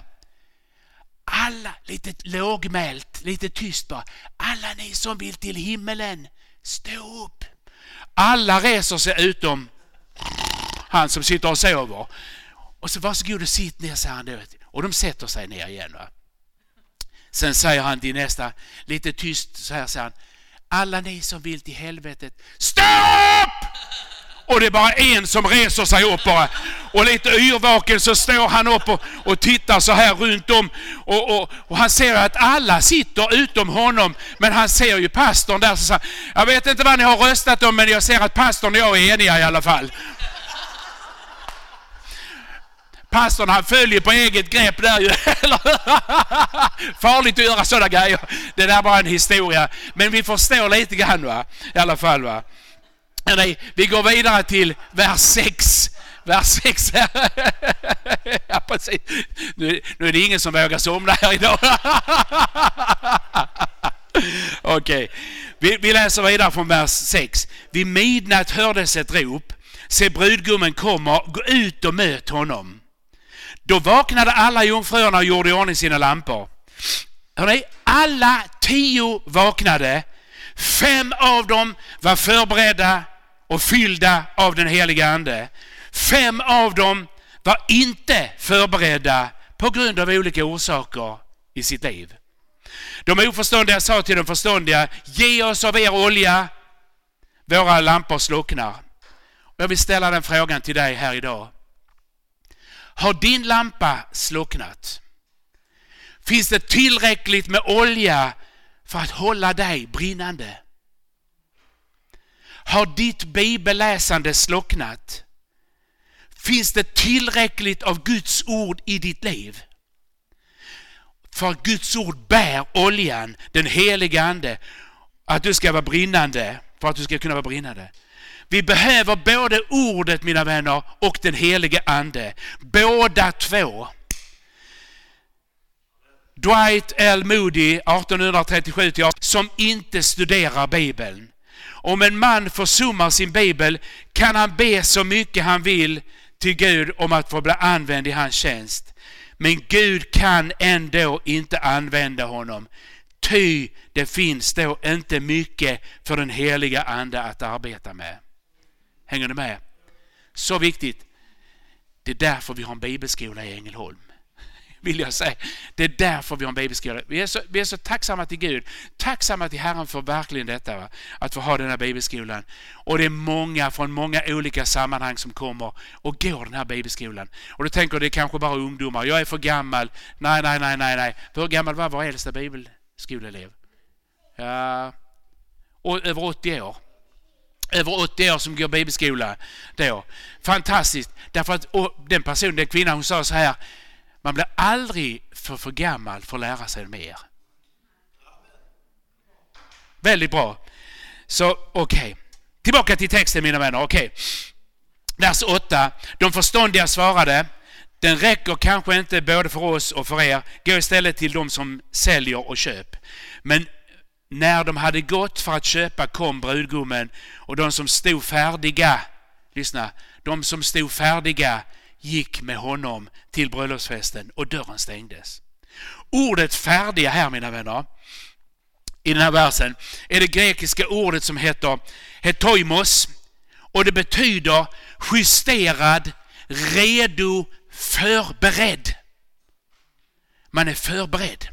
alla, lite lågmält, lite tyst bara, alla ni som vill till himmelen, stå upp. Alla reser sig utom han som sitter och sover. Och så varsågod och sitt ner, säger han då. Och de sätter sig ner igen, va? Sen säger han till nästa, lite tyst så här, säger han: alla ni som vill till helvetet, stå upp! Och det är bara en som reser sig upp bara. Och lite yrvaken så står han upp och, och tittar så här runt om. Och, och, och han ser att alla sitter utom honom. Men han ser ju pastorn där, så säger: jag vet inte vad ni har röstat om, men jag ser att pastorn och jag är eniga i alla fall. Pastorn, han följer på eget grepp där ju. Farligt att göra sådana grejer. Det där var en historia. Men vi förstår lite grann, va? I alla fall, va? Nej, vi går vidare till vers sex. Vers sex. Ja, precis. Nu, nu är det ingen som vågar somna här idag. Okej. Okay. Vi, vi läser vidare från vers sex. Vid midnatt hördes ett rop. Se, brudgummen kommer, gå ut och möt honom. Då vaknade alla jungfrurna och gjorde i ordning sina lampor. Hörrni, alla tio vaknade. Fem av dem var förberedda och fyllda av den heliga ande. Fem av dem var inte förberedda på grund av olika orsaker i sitt liv. De oförståndiga sa till de förståndiga: ge oss av er olja, våra lampor slocknar. Jag vill ställa den frågan till dig här idag. Har din lampa slocknat? Finns det tillräckligt med olja för att hålla dig brinnande? Har ditt bibelläsande slocknat? Finns det tillräckligt av Guds ord i ditt liv? För Guds ord bär oljan, den heliga ande, att du ska vara brinnande, för att du ska kunna vara brinnande. Vi behöver både ordet, mina vänner, och den heliga ande. Båda två. Dwight L. Moody, arton trettiosju, som inte studerar Bibeln. Om en man försummar sin bibel kan han be så mycket han vill till Gud om att få bli använd i hans tjänst. Men Gud kan ändå inte använda honom. Ty det finns då inte mycket för den heliga ande att arbeta med. Hänger du med? Så viktigt. Det är därför vi har en bibelskola i Ängelholm. vill jag säga. Det är därför vi har en bibelskola. Vi är så, vi är så tacksamma till Gud. Tacksamma till Herren för verkligen detta. Va? Att få ha den här bibelskolan. Och det är många från många olika sammanhang som kommer och går den här bibelskolan. Och då tänker det är kanske bara ungdomar. Jag är för gammal. Nej, nej, nej, nej. nej. För hur gammal var vår äldsta bibelskoleelev? Ja, och över åttio år. Över åttio år som går bibelskola då. Fantastiskt. Därför att den personen, den kvinnan, hon sa så här: man blir aldrig för, för gammal för att lära sig mer. Väldigt bra. Så okej. Okay. Tillbaka till texten, mina vänner. Okej. Okay. Vers åtta. De förståndiga svarade: den räcker kanske inte både för oss och för er. Gå istället till de som säljer och köp. Men när de hade gått för att köpa kom brudgummen, och de som stod färdiga, lyssna, de som stod färdiga gick med honom till bröllopsfesten och dörren stängdes. Ordet färdiga här, mina vänner, i den här versen är det grekiska ordet som heter hetoimos, och det betyder justerad, redo, förberedd. Man är förberedd.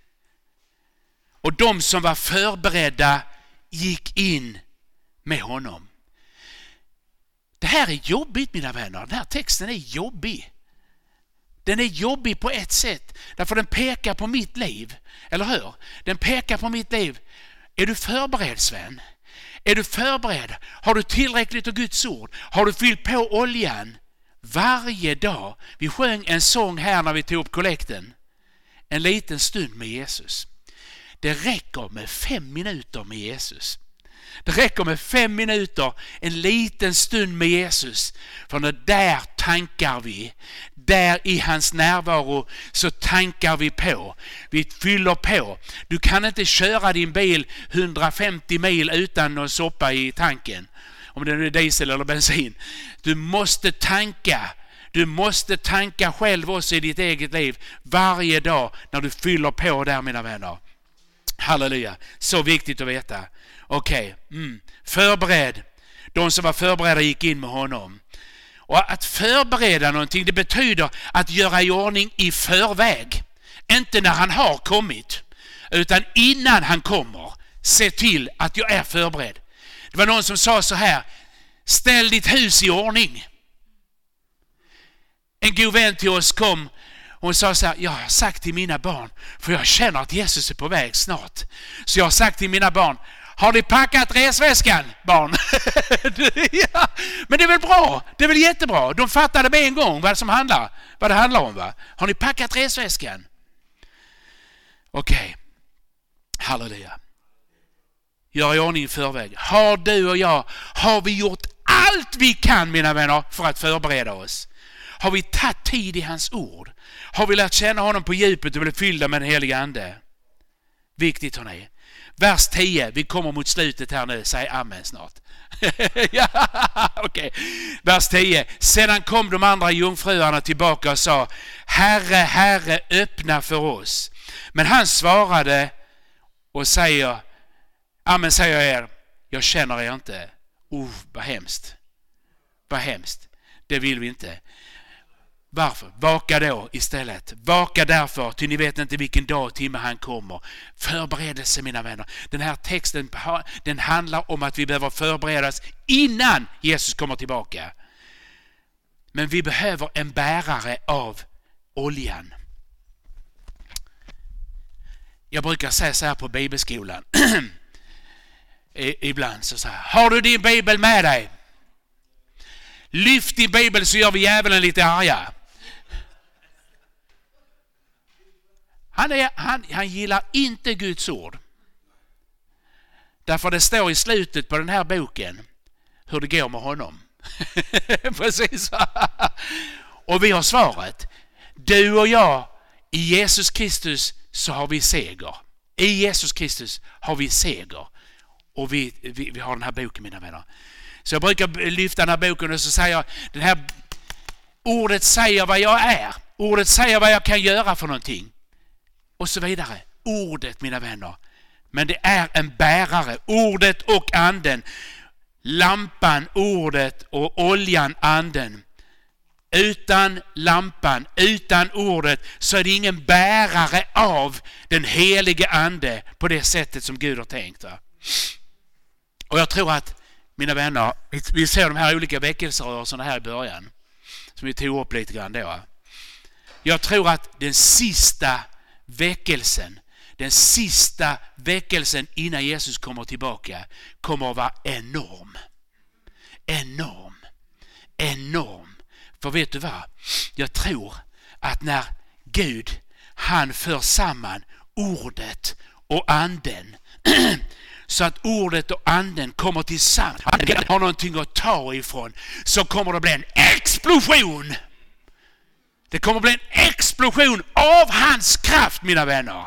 Och de som var förberedda gick in med honom. Det här är jobbigt, mina vänner. Den här texten är jobbig. Den är jobbig på ett sätt. Därför den pekar på mitt liv. Eller hur? Den pekar på mitt liv. Är du förberedd, Sven? Är du förberedd? Har du tillräckligt av Guds ord? Har du fyllt på oljan? Varje dag. Vi sjöng en sång här när vi tog upp kollekten. En liten stund med Jesus. Det räcker med fem minuter med Jesus. Det räcker med fem minuter, en liten stund med Jesus. För när där tankar vi, där i hans närvaro så tankar vi på. Vi fyller på. Du kan inte köra din bil hundrafemtio mil utan att soppa i tanken. Om det är diesel eller bensin. Du måste tanka. Du måste tanka själv också i ditt eget liv varje dag när du fyller på där, mina vänner. Halleluja. Så viktigt att veta. Okej. Okay. Mm. Förbered. De som var förberedda gick in med honom. Och att förbereda någonting, det betyder att göra i ordning i förväg. Inte när han har kommit, utan innan han kommer. Se till att jag är förberedd. Det var någon som sa så här: ställ ditt hus i ordning. En god vän till oss kom. Hon sa så här: jag har sagt till mina barn, för jag känner att Jesus är på väg snart. Så jag har sagt till mina barn: har ni packat resväskan, barn? Ja, men det är väl bra, det är väl jättebra. De fattade med en gång vad som handlar, vad det handlar om, va? Har ni packat resväskan? Okej, okay. Halleluja. Gör i ordning i förväg. Har du och jag, har vi gjort allt vi kan, mina vänner, för att förbereda oss? Har vi tagit tid i hans ord? Har vi lärt känna honom på djupet och blivit fyllda med den heliga ande? Viktigt, hörni. Vers tio, vi kommer mot slutet här nu. Säg amen snart. Ja, okej. Okay. Vers tio. Sedan kom de andra jungfruarna tillbaka och sa: Herre, Herre, öppna för oss. Men han svarade och säger: amen, säger jag er, jag känner er inte. Oh, vad hemskt. Vad hemskt. Det vill vi inte. Varför? Vaka då istället. Vaka därför, ty ni vet inte vilken dag och timme han kommer. Förberedelse, mina vänner. Den här texten, den handlar om att vi behöver förberedas innan Jesus kommer tillbaka. Men vi behöver en bärare av oljan. Jag brukar säga så här på bibelskolan. Ibland så säger: har du din bibel med dig? Lyft din bibel så gör vi djävulen lite arga. Han, är, han, han gillar inte Guds ord. Därför det står i slutet på den här boken hur det går med honom. Precis. Och vi har svaret. Du och jag, i Jesus Kristus så har vi seger. I Jesus Kristus har vi seger. Och vi, vi, vi har den här boken, mina vänner. Så jag brukar lyfta den här boken och så säger jag: den här ordet säger vad jag är. Ordet säger vad jag kan göra för någonting. Och så vidare. Ordet, mina vänner. Men det är en bärare. Ordet och anden. Lampan, ordet och oljan, anden. utan lampan, utan ordet, så är det ingen bärare av den helige ande på det sättet som Gud har tänkt. Va? Och jag tror att, mina vänner, vi ser de här olika väckelserörelserna här i början, som vi tog upp lite grann då. Jag tror att den sista väckelsen, den sista väckelsen innan Jesus kommer tillbaka, kommer att vara enorm. Enorm. Enorm. För vet du vad? Jag tror att när Gud, han för samman ordet och anden, så att ordet och anden kommer tillsammans, har någonting att ta ifrån, så kommer det bli en explosion. Det kommer bli en explosion av hans kraft, mina vänner.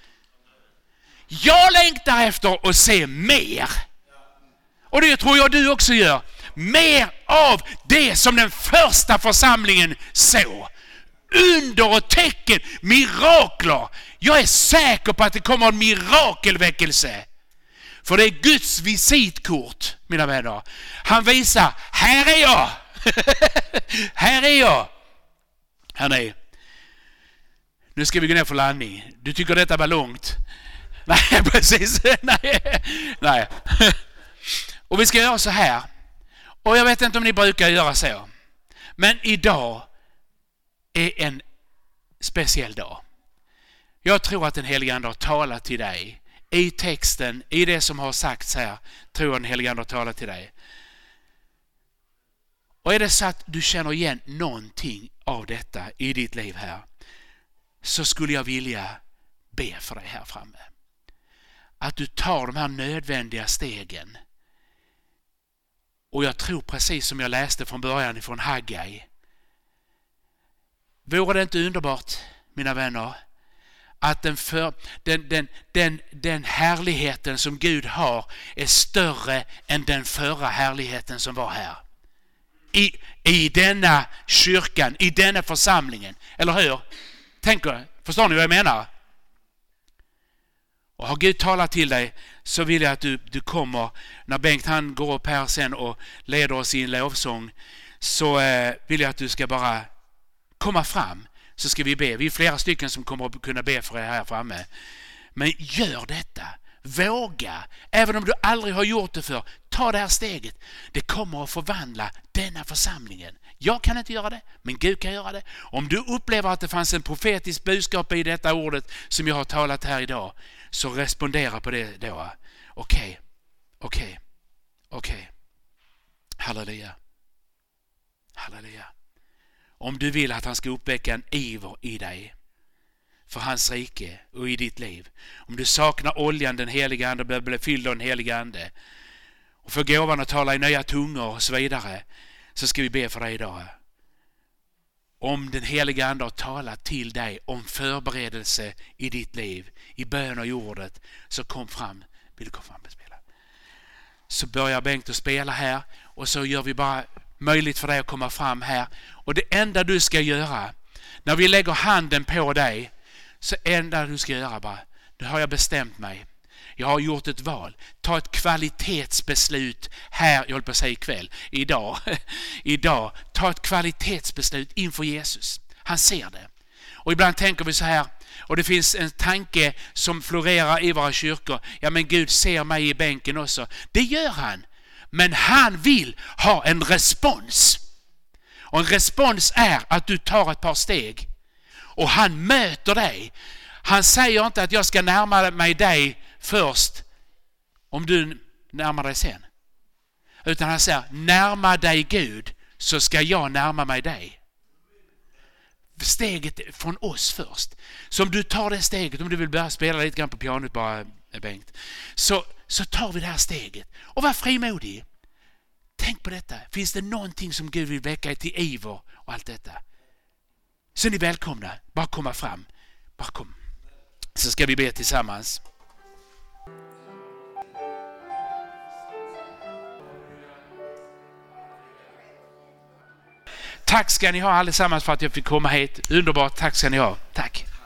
Jag längtar efter att se mer. Och det tror jag du också gör. Mer av det som den första församlingen såg. Under och tecken, mirakler. Jag är säker på att det kommer en mirakelväckelse. För det är Guds visitkort, mina vänner. Han visar, här är jag. Här är jag. Här är. Nu ska vi gå ner för landning. Du tycker detta var långt? Nej, precis. Nej. Nej. Och vi ska göra så här. Och jag vet inte om ni brukar göra så. Men idag är en speciell dag. Jag tror att den helige ande har talat till dig. I texten, i det som har sagts här, tror jag den helige ande har talat till dig. Och är det så att du känner igen någonting av detta i ditt liv här, så skulle jag vilja be för dig här framme. Att du tar de här nödvändiga stegen. Och jag tror precis som jag läste från början från Haggai. Vore det inte underbart, mina vänner, att den, för, den, den, den, den härligheten som Gud har är större än den förra härligheten som var här. I, i denna kyrkan, i denna församlingen. Eller hur? Tänker, förstår ni vad jag menar? Och har Gud talat till dig, så vill jag att du, du kommer, när Bengt han går upp här sen och leder oss i en lovsång, så eh, vill jag att du ska bara komma fram, så ska vi be. Vi är flera stycken som kommer att kunna be för er här framme. Men gör detta. Våga. Även om du aldrig har gjort det för, ta det här steget. Det kommer att förvandla denna församlingen. Jag kan inte göra det, men Gud kan göra det. Om du upplever att det fanns en profetisk budskap i detta ordet som jag har talat här idag, så respondera på det då. Okej, okej, okej. Halleluja. Halleluja. Om du vill att han ska uppväcka en iver i dig för hans rike och i ditt liv. Om du saknar oljan, den heliga ande, behöver bli fylld av den heliga ande och få gåvan att tala i nya tungor och så vidare, så ska vi be för dig idag. Om den heliga ande har talat till dig om förberedelse i ditt liv, i bön och i ordet, så kom fram. Vill du komma fram och spela? Så börjar Bengt att spela här, och så gör vi bara möjligt för dig att komma fram här. Och det enda du ska göra när vi lägger handen på dig, så enda du ska göra bara, nu har jag bestämt mig. Jag har gjort ett val. Ta ett kvalitetsbeslut här, jag håller på att säga ikväll, idag. idag. Ta ett kvalitetsbeslut inför Jesus. Han ser det. Och ibland tänker vi så här, och det finns en tanke som florerar i våra kyrkor. Ja, men Gud ser mig i bänken också. Det gör han. Men han vill ha en respons. Och en respons är att du tar ett par steg. Och han möter dig. Han säger inte att jag ska närma mig dig först om du närmar dig sen. Utan han säger, närma dig Gud, så ska jag närma mig dig. Steget från oss först. Så om du tar det steget, om du vill börja spela lite grann på pianot bara, Bengt, så, så tar vi det här steget. Och var frimodig. Tänk på detta. Finns det någonting som Gud vill väcka till iver och allt detta? Så är ni välkomna. Bara komma fram. Bara kom. Så ska vi be tillsammans. Tack ska ni ha allesammans för att jag fick komma hit. Underbart, tack ska ni ha. Tack.